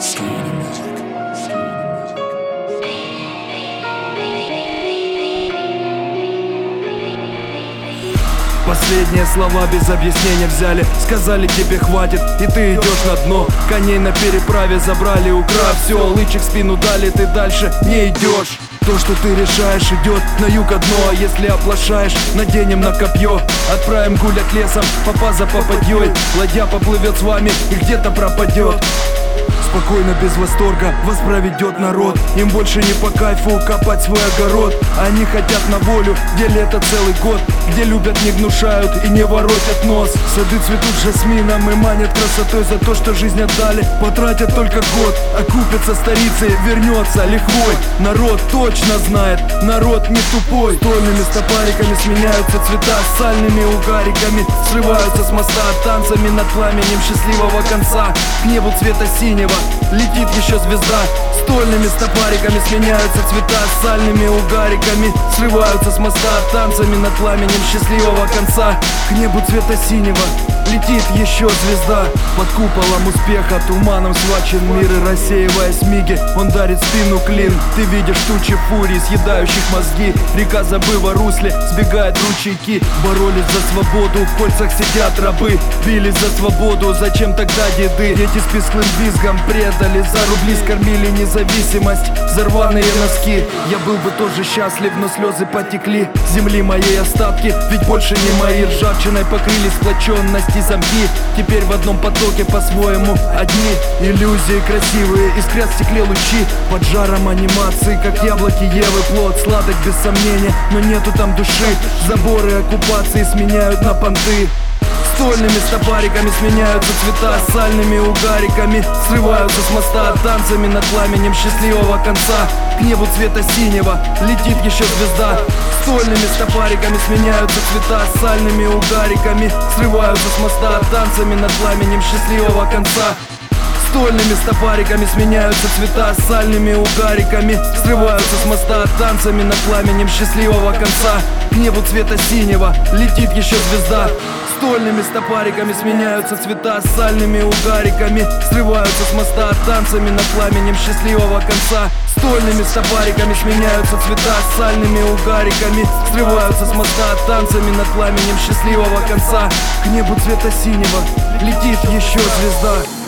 Последние слова без объяснения взяли, сказали тебе хватит, и ты идешь на дно. Коней на переправе забрали, украв все, лычик в спину дали, ты дальше не идешь. То, что ты решаешь, идет на юг одно. А если оплошаешь, наденем на копье. Отправим гулять лесом, попа за попадьей. Ладья поплывет с вами и где-то пропадет. Спокойно, без восторга, вас проведет народ. Им больше не по кайфу копать свой огород. Они хотят на волю, где лето целый год, где любят, не гнушают и не воротят нос. Сады цветут жасмином и манят красотой. За то, что жизнь отдали, потратят только год. Окупится старицей, вернется лихвой. Народ точно знает, народ не тупой. Стольными стопариками сменяются цвета, сальными угариками срываются с моста, танцами над пламенем счастливого конца. К небу цвета синего летит еще звезда. Стольными стопариками сменяются цвета, сальными угариками срываются с моста, танцами над пламенем счастливого конца. К небу цвета синего летит еще звезда. Под куполом успеха туманом схвачен мир, и рассеивая смиги, он дарит спину клин. Ты видишь тучи фурий, съедающих мозги. Река, забыва русле, сбегает ручейки. Боролись за свободу, в кольцах сидят рабы. Бились за свободу, зачем тогда деды? Дети с писклым визгом предали, за рубли скормили независимость, за рваные носки. Я был бы тоже счастлив, но слезы потекли. Земли моей остатки, ведь больше не мои. Ржавчиной покрыли сплоченности замки. Теперь в одном потоке по-своему одни. Иллюзии красивые, искрят в стекле лучи. Под жаром анимации, как яблоки Евы, плод сладок без сомнения, но нету там души. Заборы оккупации сменяют на понты. Стольными стопариками сменяются цвета, сальными угариками срываются с моста, танцами над пламенем счастливого конца. К небу цвета синего летит еще звезда. Стольными стопариками сменяются цвета, сальными угариками срываются с моста, танцами над пламенем счастливого конца. Стольными стопариками сменяются цвета, сальными угариками срываются с моста, танцами над пламенем счастливого конца. К небу цвета синего летит еще звезда. Стольными стопариками сменяются цвета, сальными угариками срываются с моста, танцами над пламенем счастливого конца. Стольными стопариками сменяются цвета, сальными угариками срываются с моста, танцами над пламенем счастливого конца. К небу цвета синего летит еще звезда.